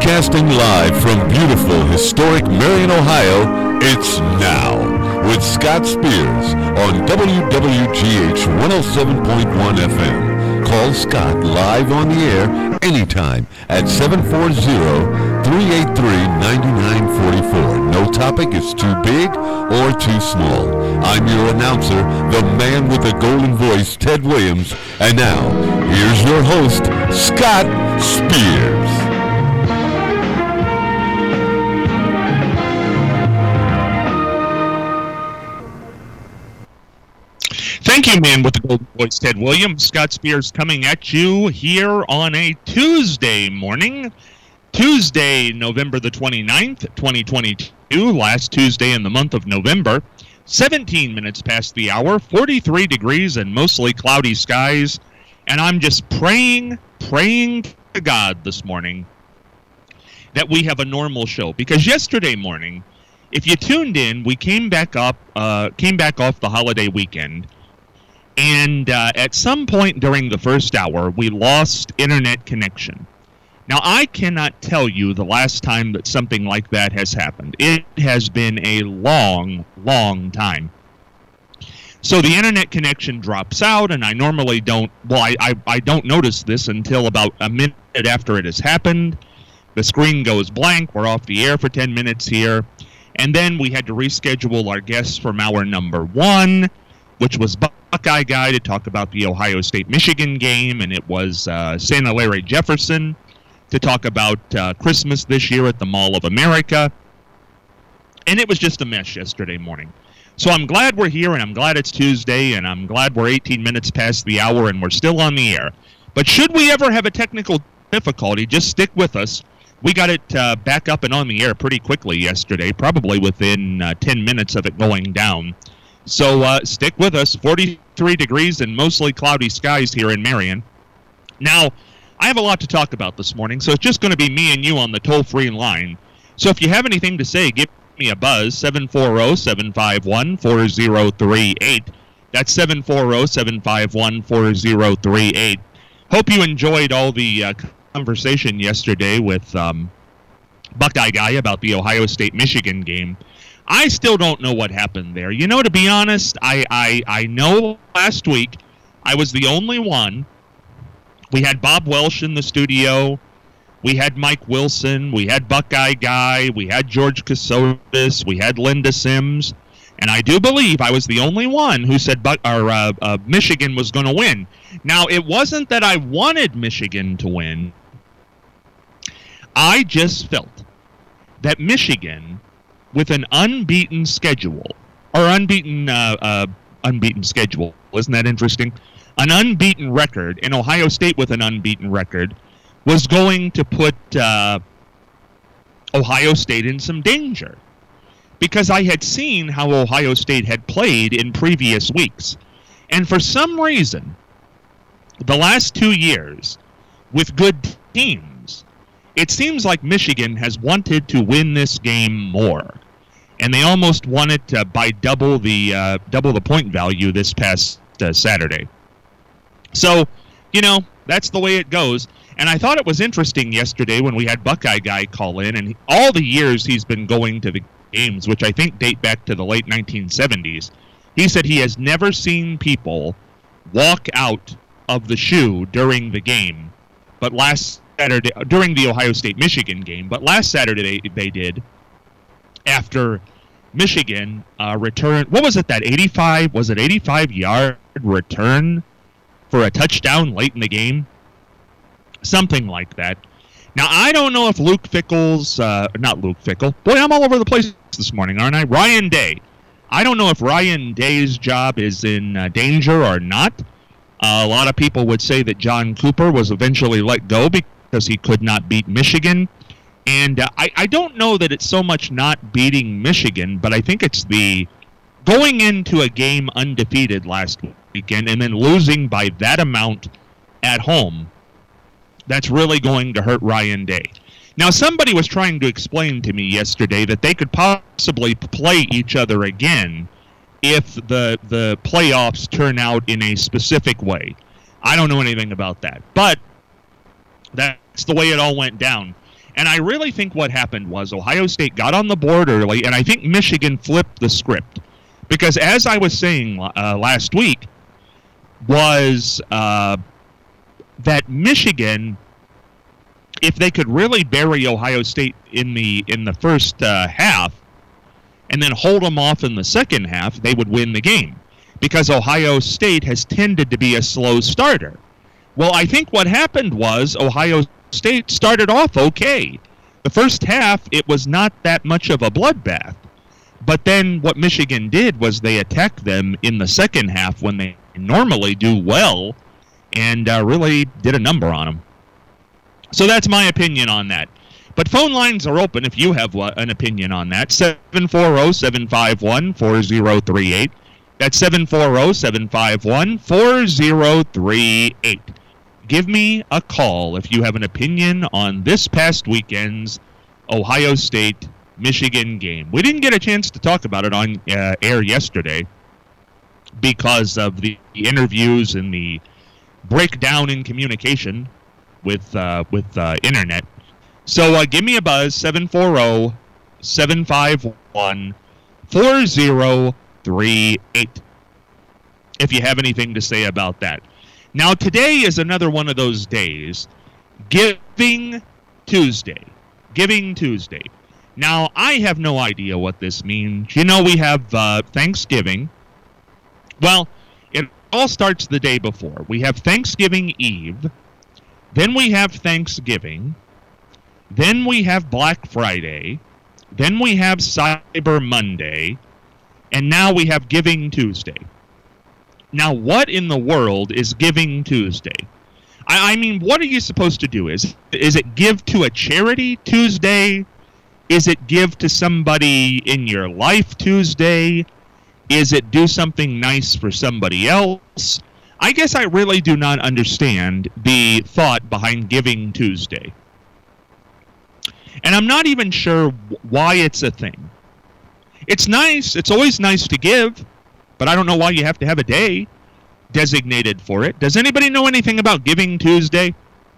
Broadcasting live from beautiful, historic Marion, Ohio, it's Now with Scott Spears on WWGH 107.1 FM. Call Scott live on the air anytime at 740-383-9944. No topic is too big or too small. I'm your announcer, the man with the golden voice, Ted Williams. And now, here's your host, Scott Spears. Thank you, man with the golden voice, Ted Williams. Scott Spears coming at you here on a Tuesday morning. Tuesday, November the 29th, 2022, last Tuesday in the month of November. 17 minutes past the hour, 43 degrees and mostly cloudy skies. And I'm just praying to God this morning that we have a normal show. Because yesterday morning, if you tuned in, we came back off the holiday weekend. And at some point during the first hour, we lost internet connection. Now, I cannot tell you the last time that something like that has happened. It has been a long, long time. So the internet connection drops out, and I normally don't, I don't notice this until about a minute after it has happened. The screen goes blank. We're off the air for 10 minutes here. And then we had to reschedule our guests from hour number one, which was Buckeye Guy to talk about the Ohio State-Michigan game, and it was Santa Larry Jefferson to talk about Christmas this year at the Mall of America. And it was just a mess yesterday morning. So I'm glad we're here, and I'm glad it's Tuesday, and I'm glad we're 18 minutes past the hour, and we're still on the air. But should we ever have a technical difficulty, just stick with us. We got it back up and on the air pretty quickly yesterday, probably within 10 minutes of it going down. So stick with us. 43 degrees and mostly cloudy skies here in Marion. Now, I have a lot to talk about this morning, so it's just going to be me and you on the toll-free line. So if you have anything to say, give me a buzz, 740-751-4038. That's 740-751-4038. Hope you enjoyed all the conversation yesterday with Buckeye Guy about the Ohio State-Michigan game. I still don't know what happened there. You know, to be honest, I know last week I was the only one. We had Bob Welsh in the studio. We had Mike Wilson. We had Buckeye Guy. We had George Kasotis. We had Linda Sims. And I do believe I was the only one who said Michigan was going to win. Now, it wasn't that I wanted Michigan to win. I just felt that Michigan, with an unbeaten schedule, or unbeaten schedule, isn't that interesting? An unbeaten record, and Ohio State with an unbeaten record, was going to put Ohio State in some danger. Because I had seen how Ohio State had played in previous weeks. And for some reason, the last 2 years, with good teams, it seems like Michigan has wanted to win this game more. And they almost won it by double the point value this past Saturday. So, you know, that's the way it goes. And I thought it was interesting yesterday when we had Buckeye Guy call in, and all the years he's been going to the games, which I think date back to the late 1970s, he said he has never seen people walk out of the shoe during the game, but last Saturday, during the Ohio State-Michigan game, but last Saturday they did, after Michigan returned, what was it, that 85-yard return for a touchdown late in the game? Something like that. Now, I don't know if Luke Fickell's, not Luke Fickell, boy, I'm all over the place this morning, aren't I? Ryan Day. I don't know if Ryan Day's job is in danger or not. A lot of people would say that John Cooper was eventually let go because he could not beat Michigan. And I don't know that it's so much not beating Michigan, but I think it's the going into a game undefeated last weekend and then losing by that amount at home. That's really going to hurt Ryan Day. Now, somebody was trying to explain to me yesterday that they could possibly play each other again if the playoffs turn out in a specific way. I don't know anything about that. But that's the way it all went down. And I really think what happened was Ohio State got on the board early, and I think Michigan flipped the script. Because as I was saying last week, was that Michigan, if they could really bury Ohio State in the first half and then hold them off in the second half, they would win the game. Because Ohio State has tended to be a slow starter. Well, I think what happened was Ohio State started off okay. The first half, it was not that much of a bloodbath. But then what Michigan did was they attacked them in the second half when they normally do well and really did a number on them. So that's my opinion on that. But phone lines are open if you have an opinion on that. 740-751-4038. That's 740-751-4038. Give me a call if you have an opinion on this past weekend's Ohio State-Michigan game. We didn't get a chance to talk about it on air yesterday because of the interviews and the breakdown in communication with internet. So give me a buzz, 740-751-4038, if you have anything to say about that. Now, today is another one of those days, Giving Tuesday. Giving Tuesday. Now, I have no idea what this means. You know, we have Thanksgiving. Well, it all starts the day before. We have Thanksgiving Eve. Then we have Thanksgiving. Then we have Black Friday. Then we have Cyber Monday. And now we have Giving Tuesday. Now, what in the world is Giving Tuesday? I mean, what are you supposed to do? Is it give to a charity Tuesday? Is it give to somebody in your life Tuesday? Is it do something nice for somebody else? I guess I really do not understand the thought behind Giving Tuesday. And I'm not even sure why it's a thing. It's nice. It's always nice to give. But I don't know why you have to have a day designated for it. Does anybody know anything about Giving Tuesday?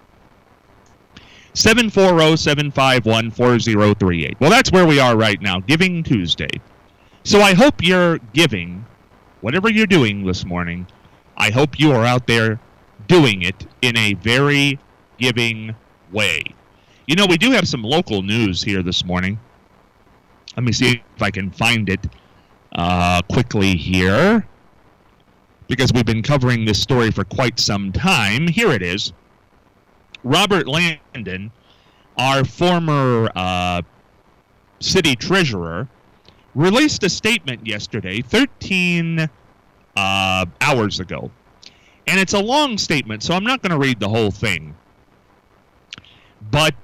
740-751-4038. Well, that's where we are right now, Giving Tuesday. So I hope you're giving, whatever you're doing this morning, I hope you are out there doing it in a very giving way. You know, we do have some local news here this morning. Let me see if I can find it quickly here, because we've been covering this story for quite some time. Here it is. Robert Landon, our former city treasurer, released a statement yesterday, 13 hours ago. And it's a long statement, so I'm not going to read the whole thing. But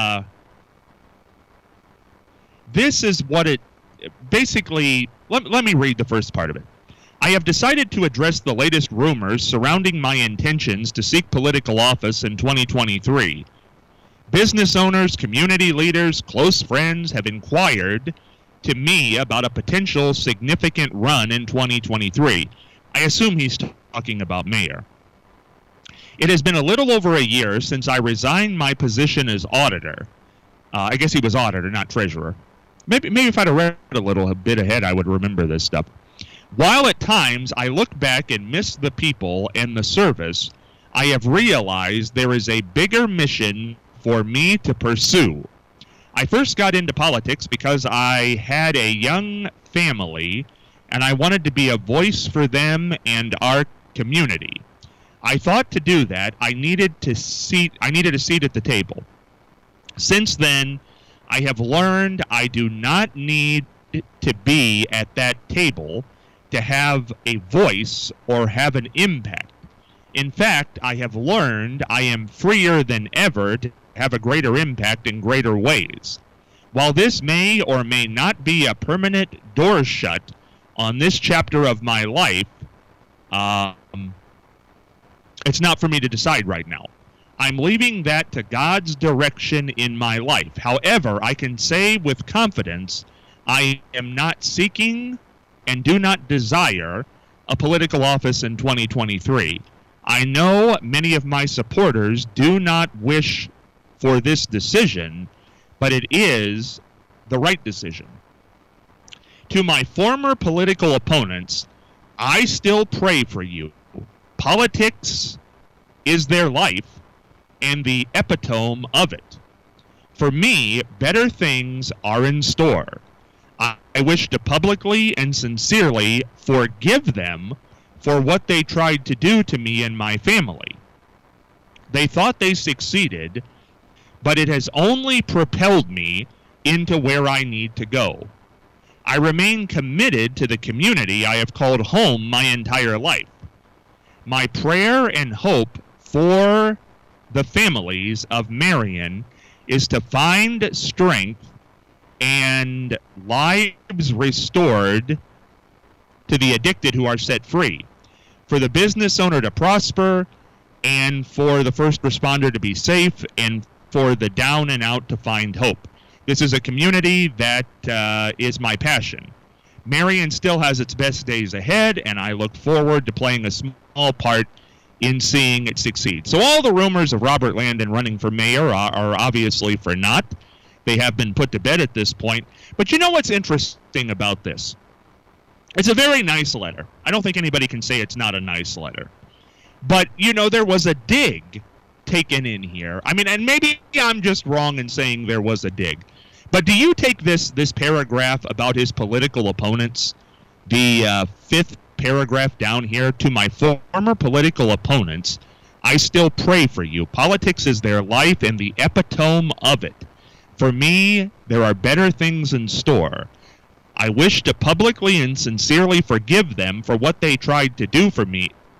this is what it basically... Let me read the first part of it. I have decided to address the latest rumors surrounding my intentions to seek political office in 2023. Business owners, community leaders, close friends have inquired to me about a potential significant run in 2023. I assume he's talking about mayor. It has been a little over a year since I resigned my position as auditor. I guess he was auditor, not treasurer. Maybe if I'd have read a little bit ahead, I would remember this stuff. While at times I look back and miss the people and the service, I have realized there is a bigger mission for me to pursue. I first got into politics because I had a young family and I wanted to be a voice for them and our community. I thought to do that, I needed a seat at the table. Since then, I have learned I do not need to be at that table to have a voice or have an impact. In fact, I have learned I am freer than ever to have a greater impact in greater ways. While this may or may not be a permanent door shut on this chapter of my life, it's not for me to decide right now. I'm leaving that to God's direction in my life. However, I can say with confidence, I am not seeking and do not desire a political office in 2023. I know many of my supporters do not wish for this decision, but it is the right decision. To my former political opponents, I still pray for you. Politics is their life and the epitome of it. For me, better things are in store. I wish to publicly and sincerely forgive them for what they tried to do to me and my family. They thought they succeeded, but it has only propelled me into where I need to go. I remain committed to the community I have called home my entire life. My prayer and hope for the families of Marion is to find strength and lives restored to the addicted who are set free, for the business owner to prosper, and for the first responder to be safe, and for the down and out to find hope. This is a community that is my passion. Marion still has its best days ahead, and I look forward to playing a small part in seeing it succeed. So all the rumors of Robert Landon running for mayor are obviously for naught. They have been put to bed at this point. But you know what's interesting about this? It's a very nice letter. I don't think anybody can say it's not a nice letter. But, you know, there was a dig taken in here. I mean, and maybe I'm just wrong in saying there was a dig. But do you take this paragraph about his political opponents, the fifth paragraph down here, to my former political opponents, I still pray for you. Politics is their life and the epitome of it. For me, there are better things in store. I wish to publicly and sincerely forgive them for what they tried to do to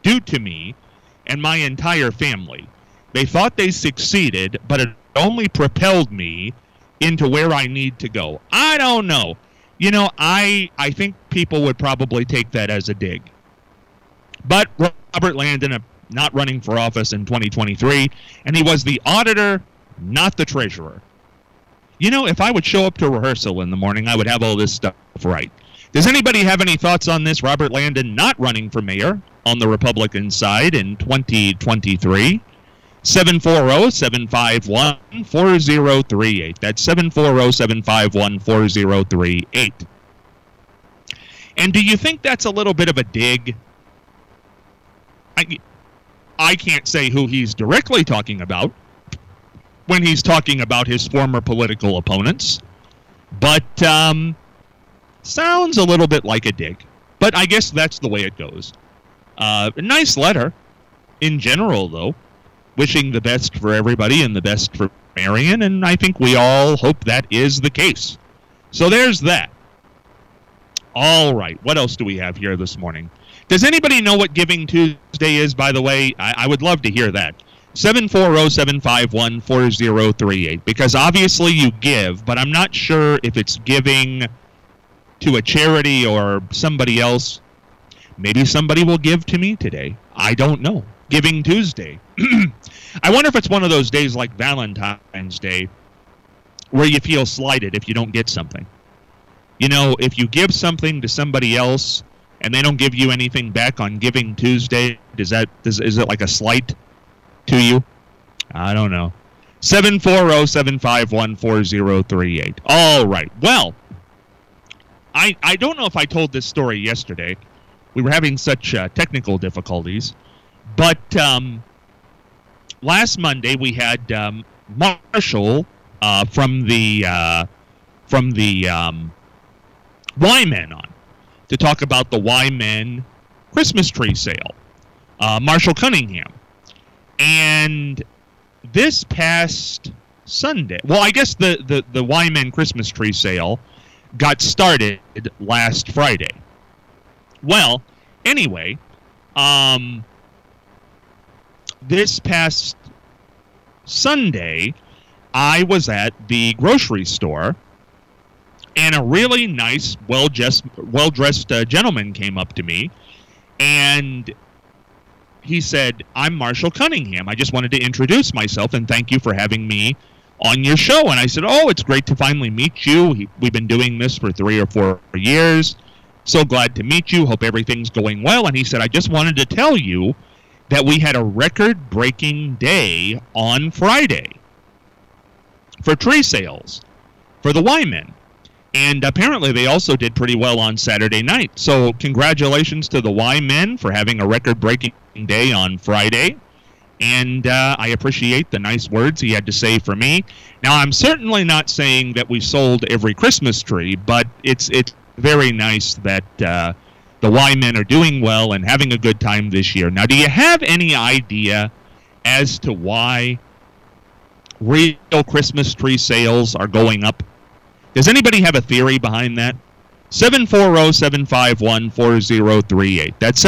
me and my entire family. They thought they succeeded, but it only propelled me into where I need to go. I don't know. You know, I think people would probably take that as a dig. But Robert Landon, not running for office in 2023, and he was the auditor, not the treasurer. You know, if I would show up to rehearsal in the morning, I would have all this stuff right. Does anybody have any thoughts on this? Robert Landon not running for mayor on the Republican side in 2023? 740-751-4038. That's 740-751-4038. And do you think that's a little bit of a dig? I can't say who he's directly talking about when he's talking about his former political opponents, but sounds a little bit like a dig. But I guess that's the way it goes. A nice letter in general, though. Wishing the best for everybody and the best for Marion, and I think we all hope that is the case. So there's that. All right, what else do we have here this morning? Does anybody know what Giving Tuesday is, by the way? I would love to hear that. 740-751-4038, because obviously you give, but I'm not sure if it's giving to a charity or somebody else. Maybe somebody will give to me today. I don't know. Giving Tuesday. I wonder if it's one of those days like Valentine's Day where you feel slighted if you don't get something. You know, if you give something to somebody else and they don't give you anything back on Giving Tuesday, is it like a slight to you? I don't know. 740-751-4038. All right. Well, I don't know if I told this story yesterday. We were having such technical difficulties. But last Monday we had Marshall from the Y-Men on to talk about the Y-Men Christmas tree sale. Marshall Cunningham. And this past Sunday, well, I guess the Y-Men Christmas tree sale got started last Friday. Well, anyway, this past Sunday, I was at the grocery store, and a really nice, well-dressed gentleman came up to me, and he said, "I'm Marshall Cunningham. I just wanted to introduce myself and thank you for having me on your show." And I said, "Oh, it's great to finally meet you. We've been doing this for 3 or 4 years. So glad to meet you. Hope everything's going well." And he said, "I just wanted to tell you that we had a record-breaking day on Friday for tree sales. for the Y-Men. And apparently they also did pretty well on Saturday night. So congratulations to the Y-Men for having a record-breaking day on Friday. And I appreciate the nice words he had to say for me. Now, I'm certainly not saying that we sold every Christmas tree, but it's very nice that the Y-Men are doing well and having a good time this year. Now, do you have any idea as to why real Christmas tree sales are going up? Does anybody have a theory behind that? 740-751-4038. That's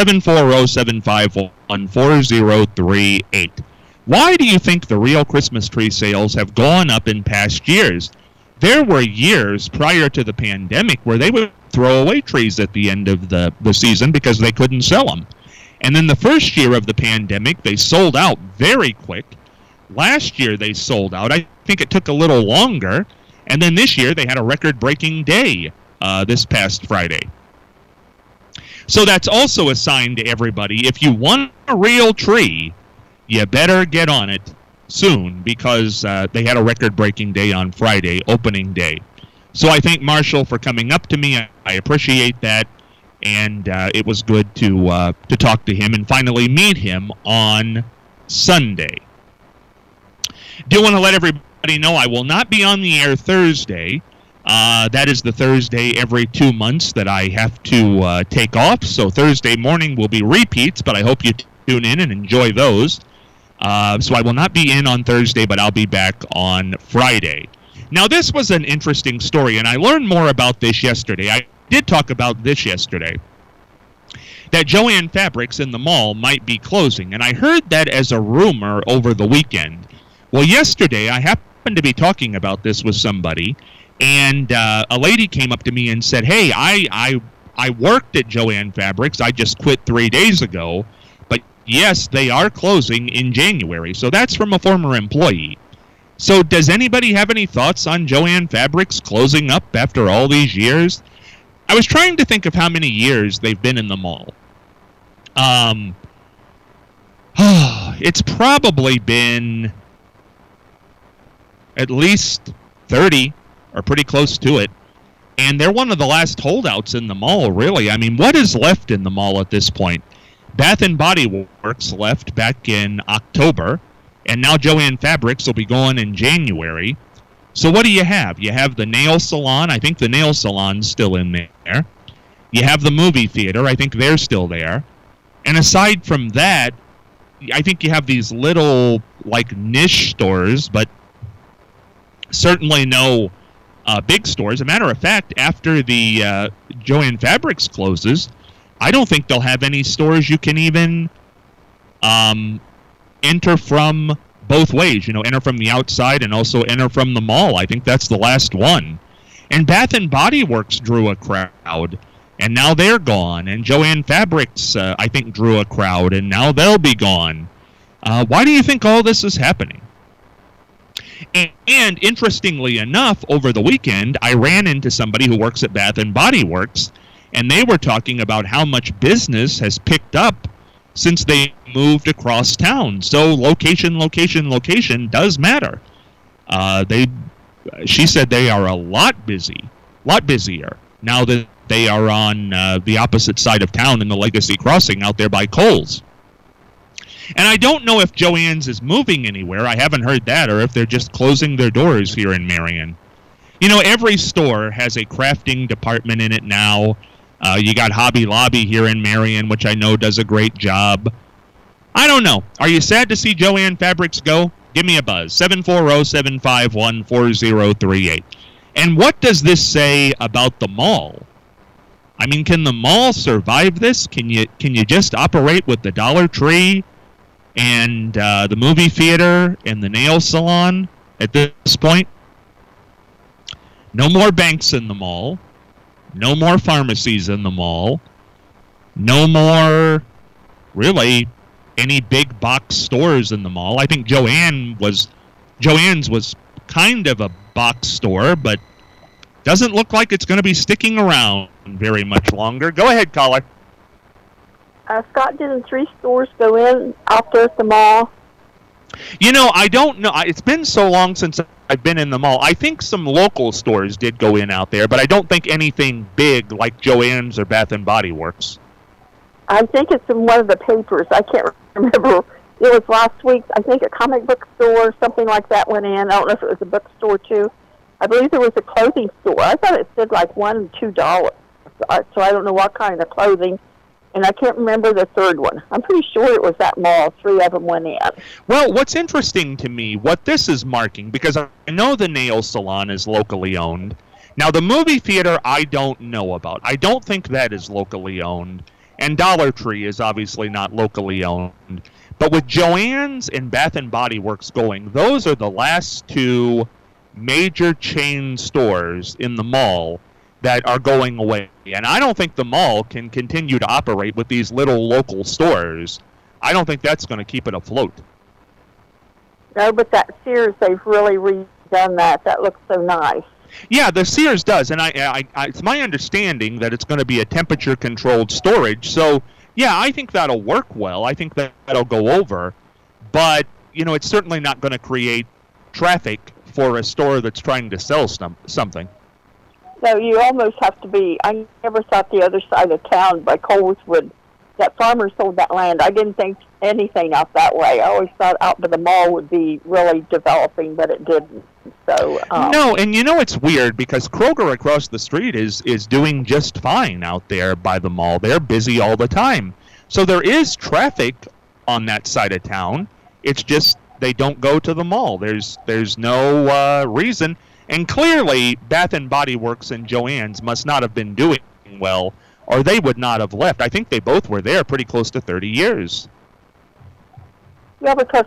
740-751-4038. Why do you think the real Christmas tree sales have gone up in past years? There were years prior to the pandemic where they would throw away trees at the end of the season because they couldn't sell them. And then the first year of the pandemic, they sold out very quick. Last year they sold out. I think it took a little longer. And then this year they had a record-breaking day this past Friday. So that's also a sign to everybody. If you want a real tree, you better get on it soon because they had a record-breaking day on Friday, opening day. So I thank Marshall for coming up to me. I appreciate that. And it was good to talk to him and finally meet him on Sunday. Do want to let everybody know I will not be on the air Thursday. That is the Thursday every 2 months that I have to take off. So Thursday morning will be repeats, but I hope you tune in and enjoy those. So I will not be in on Thursday, but I'll be back on Friday. Now, this was an interesting story, and I learned more about this yesterday. I did talk about this yesterday, that Jo-Ann Fabrics in the mall might be closing, and I heard that as a rumor over the weekend. Well, yesterday I happened to be talking about this with somebody, and a lady came up to me and said, hey, I worked at Jo-Ann Fabrics. I just quit 3 days ago, but yes, they are closing in January. So that's from a former employee. So does anybody have any thoughts on Jo-Ann Fabrics closing up after all these years? I was trying to think of how many years they've been in the mall. It's probably been at least 30 or pretty close to it. And they're one of the last holdouts in the mall, really. I mean, what is left in the mall at this point? Bath & Body Works left back in October. And now Jo-Ann Fabrics will be going in January. So what do you have? You have the nail salon. I think the nail salon's still in there. You have the movie theater. I think they're still there. And aside from that, I think you have these little, like, niche stores, but certainly no big stores. As a matter of fact, after the Jo-Ann Fabrics closes, I don't think they'll have any stores you can even enter from both ways. You know, enter from the outside and also enter from the mall. I think that's the last one. And Bath & Body Works drew a crowd, and now they're gone. And Jo-Ann Fabrics, I think, drew a crowd, and now they'll be gone. Why do you think all this is happening? And interestingly enough, over the weekend, I ran into somebody who works at Bath & Body Works, and they were talking about how much business has picked up since they moved across town. So location does matter. She said they are a lot busier now that they are on the opposite side of town in the Legacy Crossing out there by Kohl's. And I don't know if Jo-Ann's is moving anywhere. I haven't heard that, or if they're just closing their doors here in Marion. You know, every store has a crafting department in it now. You got Hobby Lobby here in Marion, which I know does a great job. I don't know. Are you sad to see Jo-Ann Fabrics go? Give me a buzz. 740-751-4038. And what does this say about the mall? I mean, can the mall survive this? Can you just operate with the Dollar Tree and the movie theater and the nail salon at this point? No more banks in the mall. No more pharmacies in the mall. No more, really, any big box stores in the mall. I think Jo-Ann's was kind of a box store, but doesn't look like it's going to be sticking around very much longer. Go ahead, caller. Scott, did the 3 stores go in out there at the mall? I don't know. It's been so long since I've been in the mall. I think some local stores did go in out there, but I don't think anything big like Joann's or Bath and Body Works. I think it's in one of the papers. I can't remember. It was last week. I think a comic book store or something like that went in. I don't know if it was a bookstore too. I believe there was a clothing store. I thought it said like $1 and $2. So I don't know what kind of clothing. And I can't remember the third one. I'm pretty sure it was that mall. 3 of them went in. Well, what's interesting to me, what this is marking, because I know the nail salon is locally owned. Now, the movie theater I don't know about. I don't think that is locally owned. And Dollar Tree is obviously not locally owned. But with Joann's and Bath and Body Works going, those are the last two major chain stores in the mall that are going away. And I don't think the mall can continue to operate with these little local stores. I don't think that's going to keep it afloat. No, but that Sears, they've really redone that. That looks so nice. Yeah, the Sears does, and I it's my understanding that it's going to be a temperature-controlled storage. So, yeah, I think that'll work well. I think that'll go over. But, it's certainly not going to create traffic for a store that's trying to sell something. So you almost have to be, I never thought the other side of town by Coleswood, that farmers sold that land. I didn't think anything out that way. I always thought out by the mall would be really developing, but it didn't. So no, and it's weird because Kroger across the street is doing just fine out there by the mall. They're busy all the time. So there is traffic on that side of town. It's just they don't go to the mall. There's no reason. And clearly, Bath and Body Works and Joann's must not have been doing well, or they would not have left. I think they both were there pretty close to 30 years. Yeah, because,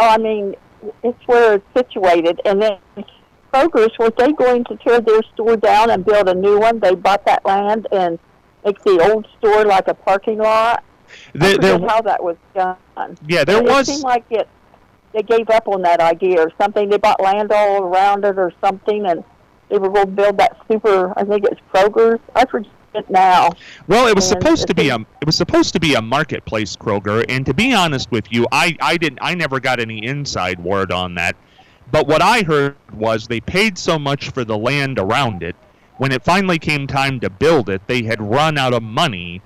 it's where it's situated. And then Kroger's, were they going to tear their store down and build a new one? They bought that land and make the old store like a parking lot? I forget how that was done. Yeah, It seemed like they gave up on that idea or something. They bought land all around it or something, and they were going to build that I think it's Kroger's. I forget now. Well, it was supposed to be a marketplace Kroger, and to be honest with you, I never got any inside word on that. But what I heard was they paid so much for the land around it. When it finally came time to build it, they had run out of money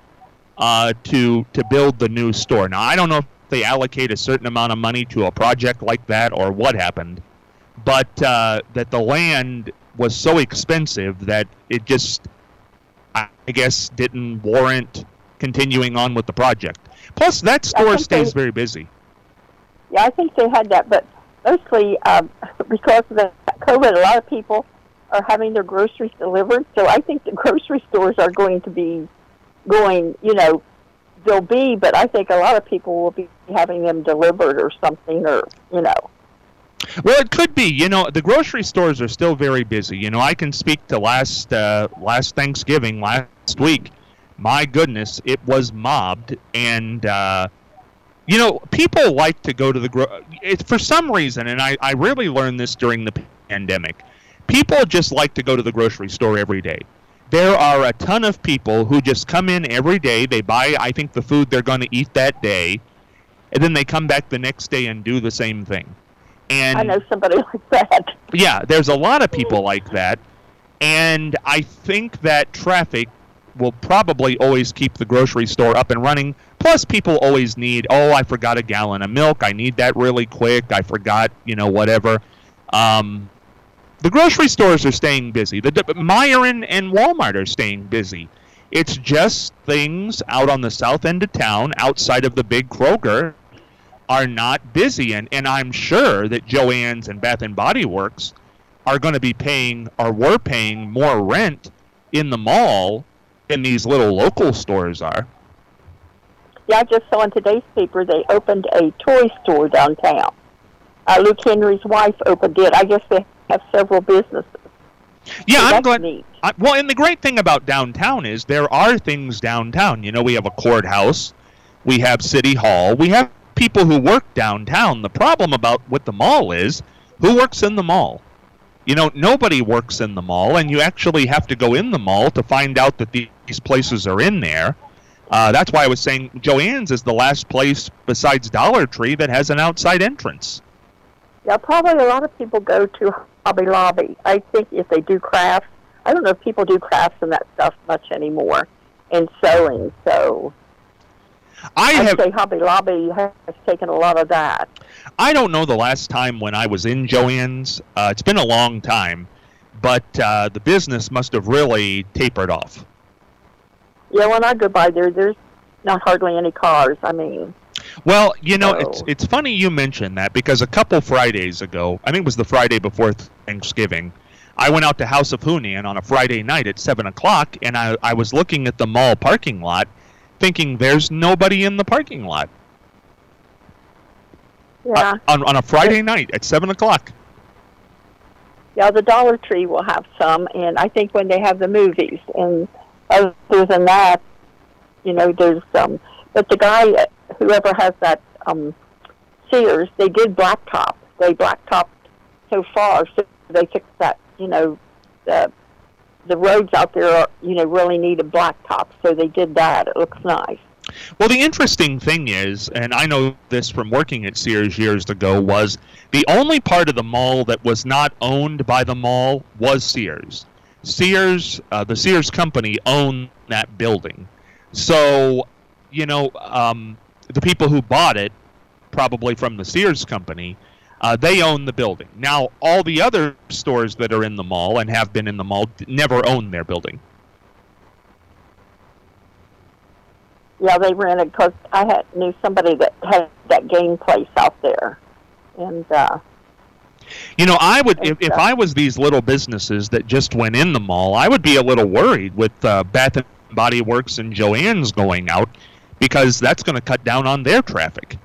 to build the new store. Now, I don't know if they allocate a certain amount of money to a project like that or what happened, but that the land was so expensive that it just, I guess, didn't warrant continuing on with the project. Plus, that store stays very busy. Yeah, I think they had that, but mostly because of the COVID, a lot of people are having their groceries delivered, so I think the grocery stores are going to be going, they'll be, but I think a lot of people will be having them delivered or something, or. Well, it could be. The grocery stores are still very busy. I can speak to last Thanksgiving, last week. My goodness, it was mobbed, and people like to go to the for some reason, and I really learned this during the pandemic. People just like to go to the grocery store every day. There are a ton of people who just come in every day. They buy, I think, the food they're going to eat that day, and then they come back the next day and do the same thing. And I know somebody like that. Yeah, there's a lot of people like that, and I think that traffic will probably always keep the grocery store up and running. Plus, people always need, I forgot a gallon of milk. I need that really quick. I forgot, whatever. The grocery stores are staying busy. The Meijer and Walmart are staying busy. It's just things out on the south end of town, outside of the big Kroger, are not busy. And I'm sure that Joann's and Bath and Body Works are going to be paying, or were paying, more rent in the mall than these little local stores are. Yeah, I just saw in today's paper they opened a toy store downtown. Luke Henry's wife opened it. I guess they have several businesses. Yeah, so I'm glad. Neat. Well, and the great thing about downtown is there are things downtown. We have a courthouse, we have City Hall, we have people who work downtown. The problem with the mall is, who works in the mall? Nobody works in the mall, and you actually have to go in the mall to find out that these places are in there. That's why I was saying Joann's is the last place besides Dollar Tree that has an outside entrance. Yeah, probably a lot of people go to Hobby Lobby. I think if they do crafts, I don't know if people do crafts and that stuff much anymore, and sewing, so I'd say Hobby Lobby has taken a lot of that. I don't know the last time when I was in Joann's. It's been a long time, but the business must have really tapered off. Yeah, when I go by there, there's not hardly any cars. I mean... Well, it's funny you mention that, because a couple Fridays ago, I think it was the Friday before Thanksgiving, I went out to House of Hunan on a Friday night at 7 o'clock, and I was looking at the mall parking lot, thinking there's nobody in the parking lot. Yeah. On a Friday night at 7 o'clock. Yeah, the Dollar Tree will have some, and I think when they have the movies, and other than that, there's some. But the guy, whoever has that Sears, they did blacktop. They blacktopped so far, so they fixed that. The roads out there, really need a blacktop, so they did that. It looks nice. Well, the interesting thing is, and I know this from working at Sears years ago, was the only part of the mall that was not owned by the mall was Sears. The Sears company owned that building. So, the people who bought it, probably from the Sears company, they own the building. Now, all the other stores that are in the mall and have been in the mall never own their building. Yeah, they rented, because I knew somebody that had that game place out there. And, I would, if I was these little businesses that just went in the mall, I would be a little worried with Bath and Body Works and Joann's going out, because that's going to cut down on their traffic.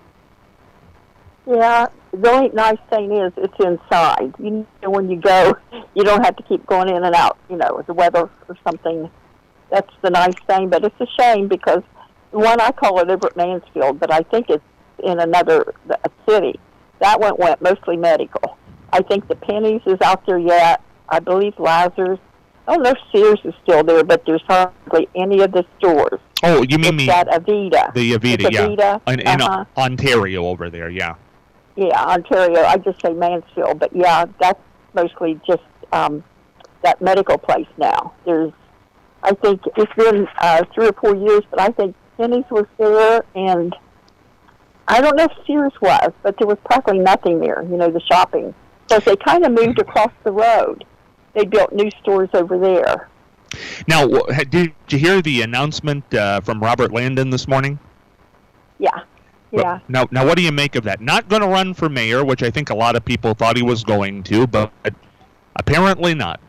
Yeah, the only nice thing is it's inside. When you go, you don't have to keep going in and out, with the weather or something. That's the nice thing, but it's a shame, because the one I call it over at Mansfield, but I think it's in another city. That one went mostly medical. I think the Penny's is out there yet. I believe Lazarus. I don't know if Sears is still there, but there's hardly any of the stores. Oh, you mean that Avita? The Avita, yeah. In Ontario over there, yeah. Yeah, Ontario. I just say Mansfield, but yeah, that's mostly just that medical place now. I think it's been 3 or 4 years, but I think Penny's was there, and I don't know if Sears was, but there was practically nothing there, the shopping. Because they kind of moved across the road. They built new stores over there. Now, did you hear the announcement from Robert Landon this morning? Yeah. Yeah. Now, what do you make of that? Not going to run for mayor, which I think a lot of people thought he was going to, but apparently not.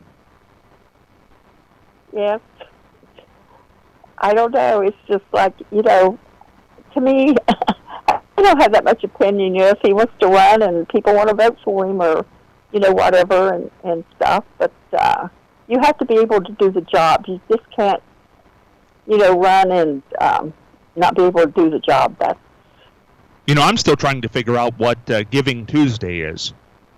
Yeah. I don't know. It's just like, to me, I don't have that much opinion. If he wants to run and people want to vote for him or, whatever and stuff. But you have to be able to do the job. You just can't, run and not be able to do the job. I'm still trying to figure out what Giving Tuesday is.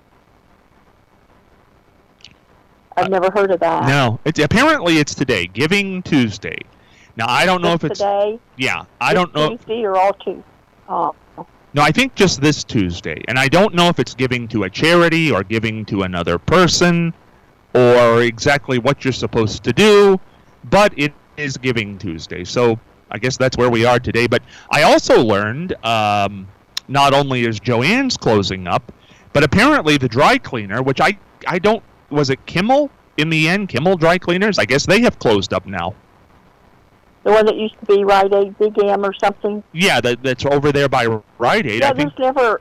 I've never heard of that. No, apparently it's today, Giving Tuesday. Now, I don't know if it's today. Yeah, I don't know. Tuesday or all Tuesday? Oh. No, I think just this Tuesday, and I don't know if it's giving to a charity or giving to another person, or exactly what you're supposed to do. But it is Giving Tuesday, so I guess that's where we are today. But I also learned not only is Joann's closing up, but apparently the dry cleaner, which I don't. Was it Kimmel in the end? Kimmel Dry Cleaners? I guess they have closed up now. The one that used to be Rite Aid, Big M or something? Yeah, that's over there by Rite Aid. Yeah, there's never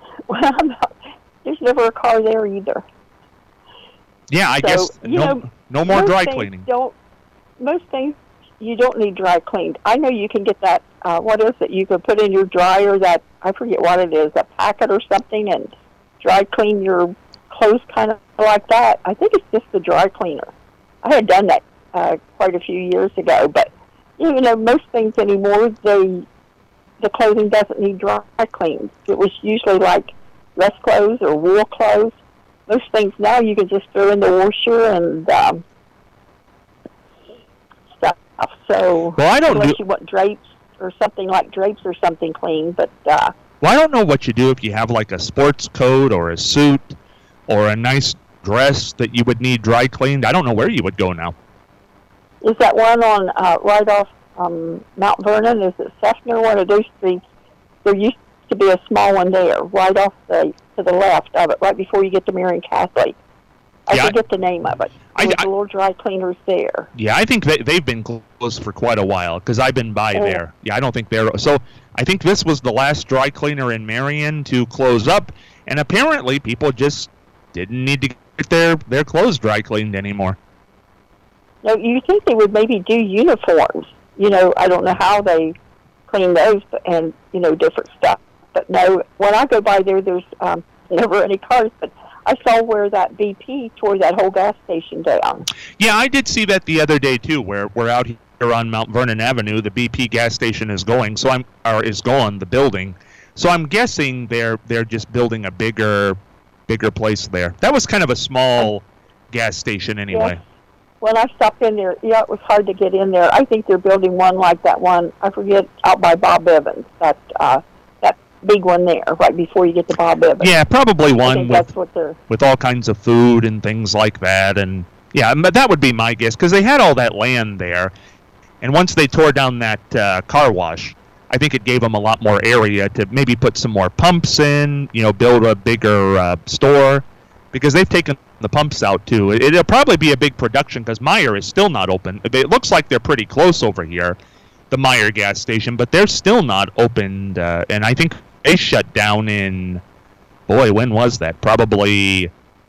a car there either. Yeah, I guess no more dry cleaning. Most things you don't need dry cleaned. I know you can get that, what is it, you can put in your dryer, that, I forget what it is, a packet or something, and dry clean your clothes kind of like that. I think it's just the dry cleaner. I had done that quite a few years ago, but most things anymore, the clothing doesn't need dry cleaned. It was usually like dress clothes or wool clothes. Most things now you can just throw in the washer and stuff. So, well, I don't unless you want drapes or something like drapes or something clean, but well, I don't know what you do if you have like a sports coat or a suit or a nice dress that you would need dry cleaned. I don't know where you would go now. Is that one on right off Mount Vernon? Is it Sefner? One of those streets? There used to be a small one there, right off to the left of it, right before you get to Marian Catholic. I forget the name of it. There's a little dry cleaners there. Yeah, I think they've been closed for quite a while because I've been by there. Yeah, I don't think they're... So I think this was the last dry cleaner in Marion to close up, and apparently people just didn't need to get their clothes dry cleaned anymore. No, you think they would maybe do uniforms. I don't know how they clean those and, different stuff. But no, when I go by there's never any cars, but I saw where that BP tore that whole gas station down. Yeah, I did see that the other day too. Where we're out here on Mount Vernon Avenue, the BP gas station is going. Is gone, the building. So I'm guessing they're just building a bigger place there. That was kind of a small gas station anyway. Yes. When I stopped in there, it was hard to get in there. I think they're building one like that one. I forget out by Bob Evans. That big one there, right before you get to Bob Evans. Yeah, probably one with all kinds of food and things like that. And yeah, that would be my guess because they had all that land there. And once they tore down that car wash, I think it gave them a lot more area to maybe put some more pumps in, build a bigger store because they've taken the pumps out too. It'll probably be a big production because Meijer is still not open. It looks like they're pretty close over here, the Meijer gas station, but they're still not opened. And I think they shut down in, when was that? Probably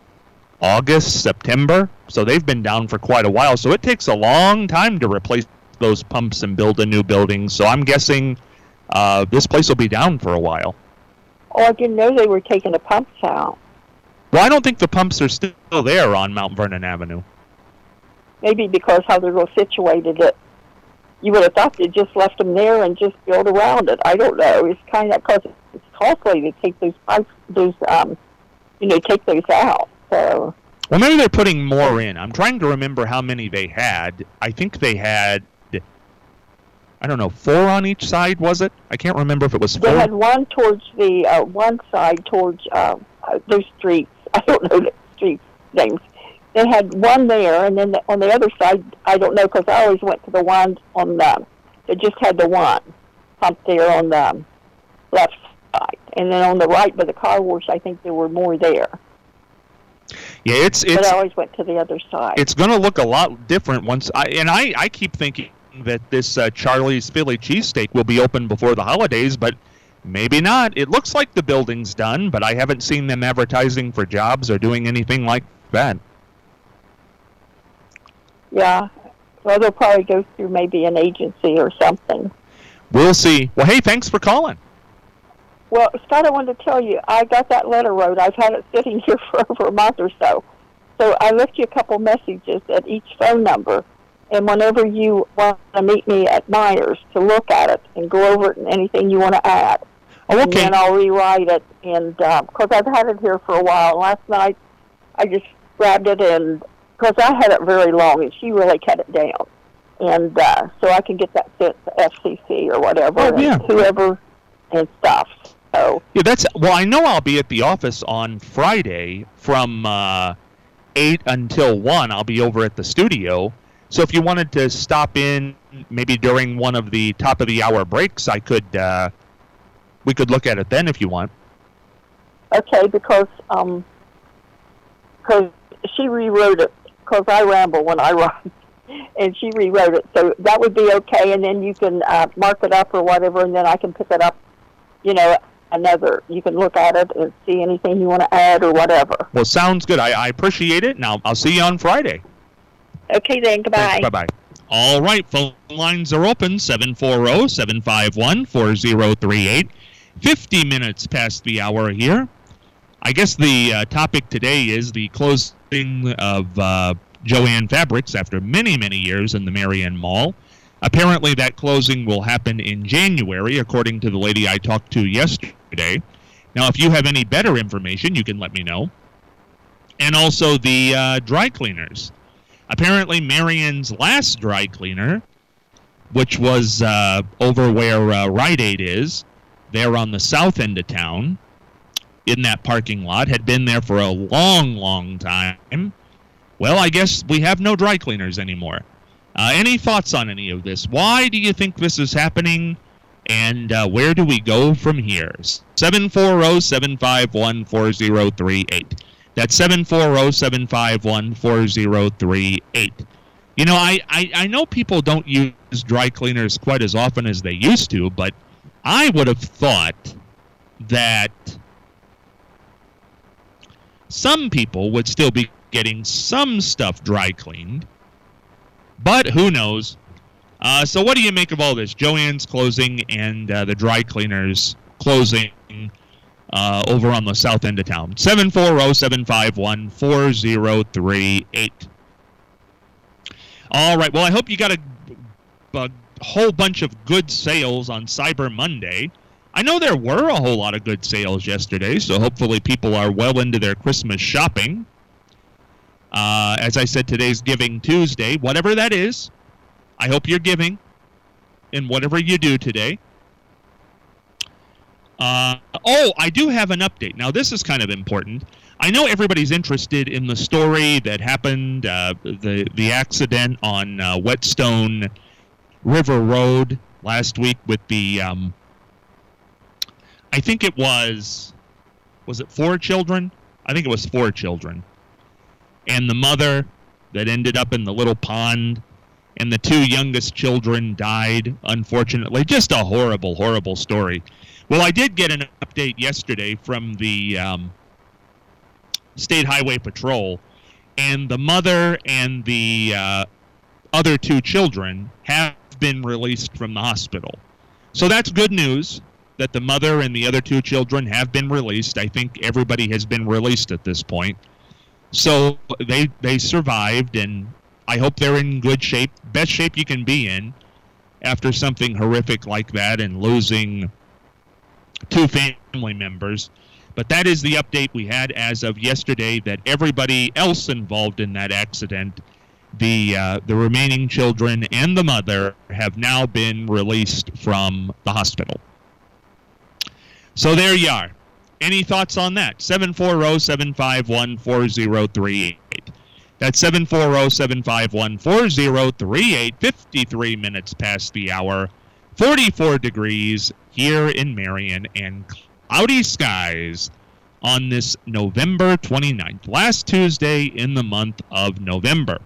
August, September. So they've been down for quite a while. So it takes a long time to replace those pumps and build a new building. So I'm guessing this place will be down for a while. Oh, I didn't know they were taking the pumps out. Well, I don't think the pumps are still there on Mount Vernon Avenue. Maybe because how they're situated it. You would have thought they just left them there and just build around it. I don't know. It's kind of because it's costly to take those pipes, take those out. So. Well, maybe they're putting more in. I'm trying to remember how many they had. I think they had, 4 on each side, was it? I can't remember if it was 4. They had one towards the one side towards those streets. I don't know the street names. They had one there, and then on the other side, I don't know because I always went to the one on that just had the one pump there on the left side, and then on the right by the car wash, I think there were more there. Yeah, but I always went to the other side. It's going to look a lot different once. I keep thinking that this Charlie's Philly cheesesteak will be open before the holidays, but maybe not. It looks like the building's done, but I haven't seen them advertising for jobs or doing anything like that. Yeah. Well, they'll probably go through maybe an agency or something. We'll see. Well, hey, thanks for calling. Well, Scott, I wanted to tell you, I got that letter wrote. I've had it sitting here for over a month or so. So I left you a couple messages at each phone number. And whenever you want to meet me at Meijers to look at it and go over it and anything you want to add. Oh, okay. And then I'll rewrite it. And because I've had it here for a while. Last night I just grabbed it and because I had it very long and she really cut it down. And so I can get that sent to FCC or whatever. Oh, yeah. And whoever and stuff. So. Yeah, I know I'll be at the office on Friday from 8 until 1. I'll be over at the studio. So if you wanted to stop in maybe during one of the top of the hour breaks, we could look at it then if you want. Okay, because she rewrote it, because I ramble when I write, and she rewrote it. So that would be okay, and then you can mark it up or whatever, and then I can pick it up, you can look at it and see anything you want to add or whatever. Well, sounds good. I appreciate it, and I'll see you on Friday. Okay, then. Goodbye. Thanks, bye-bye. All right, phone lines are open, 740-751-4038. 50 minutes past the hour here. I guess the topic today is the closing of Jo-Ann Fabrics after many, many years in the Marion Mall. Apparently that closing will happen in January, according to the lady I talked to yesterday. Now, if you have any better information, you can let me know. And also the dry cleaners. Apparently, Marion's last dry cleaner which was over where Rite Aid is, there on the south end of town, in that parking lot, had been there for a long, long time. Well, I guess we have no dry cleaners anymore. Any thoughts on any of this? Why do you think this is happening? And where do we go from here? 740-751-4038. That's 740-751-4038. You know, I know people don't use dry cleaners quite as often as they used to, but I would have thought that some people would still be getting some stuff dry cleaned. But who knows? So what do you make of all this? Joann's closing and the dry cleaners closing over on the south end of town. 740-751-4038. All right. Well, I hope you got a whole bunch of good sales on Cyber Monday. I know there were a whole lot of good sales yesterday, so hopefully people are well into their Christmas shopping. As I said, today's Giving Tuesday. Whatever that is, I hope you're giving in whatever you do today. I do have an update. Now, this is kind of important. I know everybody's interested in the story that happened, the accident on Whetstone River Road last week with the, I think it was it 4 children? I think it was 4 children. And the mother that ended up in the little pond, and the 2 youngest children died, unfortunately. Just a horrible, horrible story. Well, I did get an update yesterday from the State Highway Patrol, and the mother and the other 2 children have been released from the hospital. So that's good news that the mother and the other 2 children have been released. I think everybody has been released at this point. So they survived, and I hope they're in good shape, best shape you can be in after something horrific like that and losing 2 family members. But that is the update we had as of yesterday, that everybody else involved in that accident, the remaining children and the mother, have now been released from the hospital. So there you are. Any thoughts on that? 740-751-4038. That's 740-751-4038. 53 minutes past the hour. 44 degrees here in Marion, and cloudy skies on this November 29th, last Tuesday in the month of November.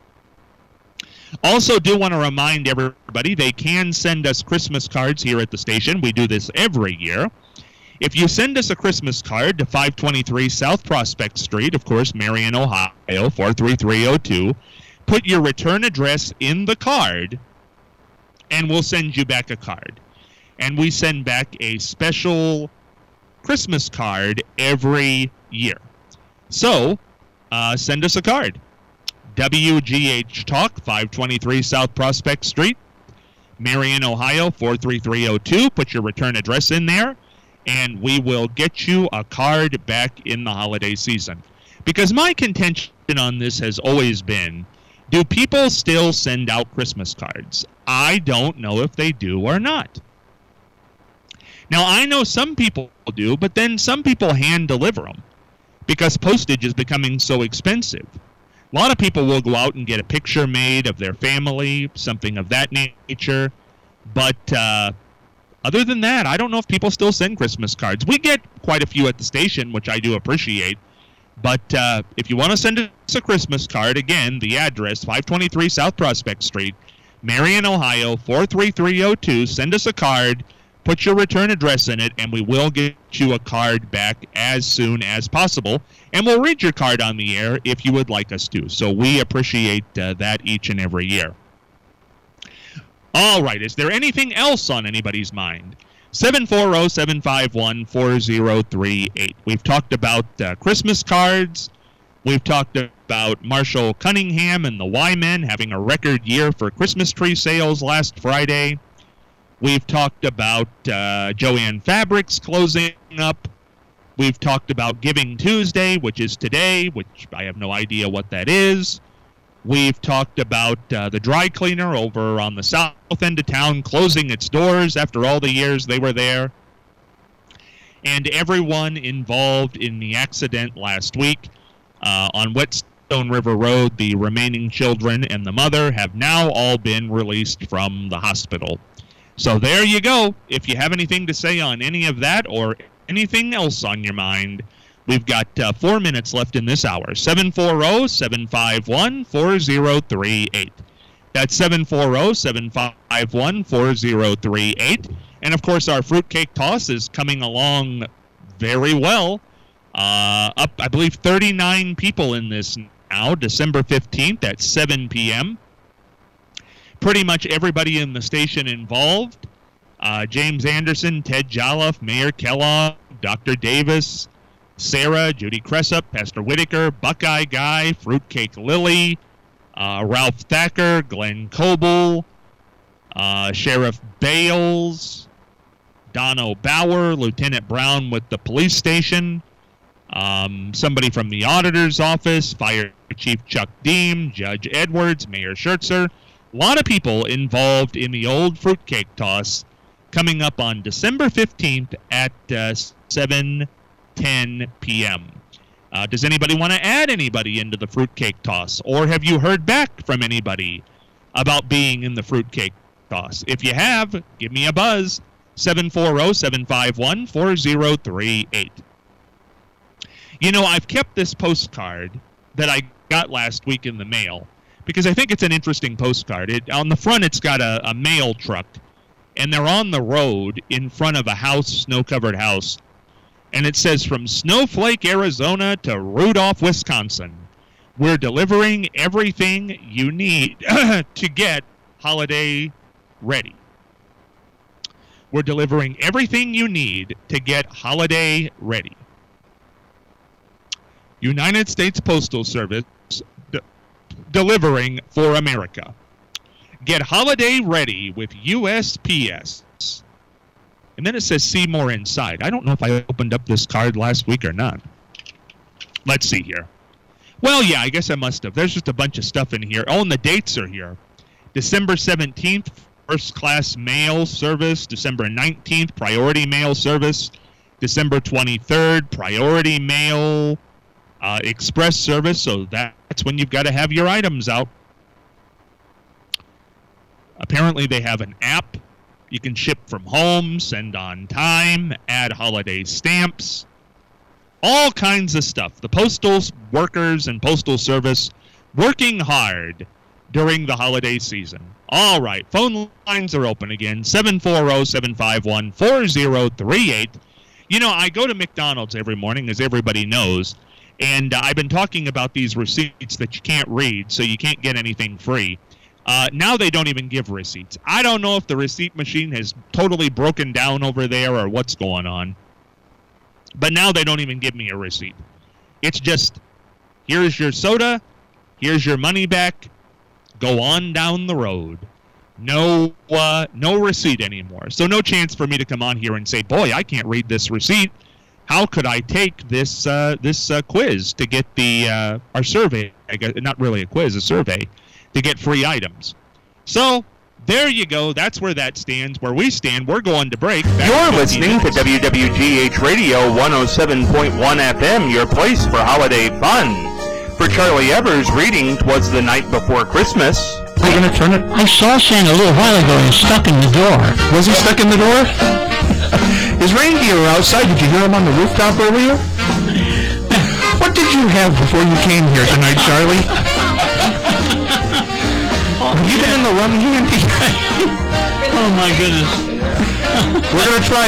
Also do want to remind everybody they can send us Christmas cards here at the station. We do this every year. If you send us a Christmas card to 523 South Prospect Street, of course, Marion, Ohio, 43302, put your return address in the card, and we'll send you back a card. And we send back a special Christmas card every year. So, send us a card. WGH Talk, 523 South Prospect Street, Marion, Ohio, 43302. Put your return address in there, and we will get you a card back in the holiday season. Because my contention on this has always been, do people still send out Christmas cards? I don't know if they do or not. Now, I know some people do, but then some people hand deliver them because postage is becoming so expensive. A lot of people will go out and get a picture made of their family, something of that nature. But other than that, I don't know if people still send Christmas cards. We get quite a few at the station, which I do appreciate. But if you want to send us a Christmas card, again, the address, 523 South Prospect Street, Marion, Ohio, 43302. Send us a card, put your return address in it, and we will get you a card back as soon as possible. And we'll read your card on the air if you would like us to. So we appreciate that each and every year. All right, is there anything else on anybody's mind? 740-751-4038. We've talked about Christmas cards. We've talked about Marshall Cunningham and the Y-Men having a record year for Christmas tree sales last Friday. We've talked about Joann Fabrics closing up. We've talked about Giving Tuesday, which is today, which I have no idea what that is. We've talked about the dry cleaner over on the south end of town closing its doors after all the years they were there. And everyone involved in the accident last week on Whetstone River Road, the remaining children and the mother have now all been released from the hospital. So there you go. If you have anything to say on any of that or anything else on your mind, we've got 4 minutes left in this hour. 740-751-4038. That's 740-751-4038. And, of course, our fruitcake toss is coming along very well. Up, I believe, 39 people in this now, December 15th at 7 p.m. Pretty much everybody in the station involved. James Anderson, Ted Jolliffe, Mayor Kellogg, Dr. Davis, Sarah, Judy Cressup, Pastor Whitaker, Buckeye Guy, Fruitcake Lily, Ralph Thacker, Glenn Coble, Sheriff Bales, Dono Bauer, Lieutenant Brown with the police station, somebody from the auditor's office, Fire Chief Chuck Deem, Judge Edwards, Mayor Schertzer. A lot of people involved in the old fruitcake toss coming up on December 15th at 7:10 p.m. Does anybody want to add anybody into the fruitcake toss? Or have you heard back from anybody about being in the fruitcake toss? If you have, give me a buzz. 740-751-4038. You know, I've kept this postcard that I got last week in the mail because I think it's an interesting postcard. On the front, it's got a mail truck, and they're on the road in front of a house, snow-covered house, and it says, from Snowflake, Arizona to Rudolph, Wisconsin, we're delivering everything you need to get holiday ready. We're delivering everything you need to get holiday ready. United States Postal Service delivering for America. Get holiday ready with USPS. And then it says see more inside. I don't know if I opened up this card last week or not. Let's see here. Well, yeah, I guess I must have. There's just a bunch of stuff in here. Oh, and the dates are here. December 17th, first class mail service. December 19th, priority mail service. December 23rd, priority mail express service. So that's when you've got to have your items out. Apparently they have an app. You can ship from home, send on time, add holiday stamps, all kinds of stuff. The postal workers and postal service working hard during the holiday season. All right, phone lines are open again, 740-751-4038. You know, I go to McDonald's every morning, as everybody knows, and I've been talking about these receipts that you can't read, so you can't get anything free. Now they don't even give receipts. I don't know if the receipt machine has totally broken down over there or what's going on. But now they don't even give me a receipt. It's just, here's your soda, here's your money back, go on down the road. No receipt anymore. So no chance for me to come on here and say, boy, I can't read this receipt. How could I take this quiz to get our survey? I guess, not really a quiz, a survey, to get free items. So there you go. That's where that stands. Where we stand, we're going to break. You're listening to WWGH Radio 107.1 FM, your place for holiday fun. For Charlie Evers, reading "'Twas the Night Before Christmas." We're going to turn it. I saw Santa a little while ago. He was stuck in the door. Was he stuck in the door? His reindeer were outside. Did you hear him on the rooftop earlier? What did you have before you came here tonight, Charlie? Have you been in the rum handy? Oh my goodness. We're going to try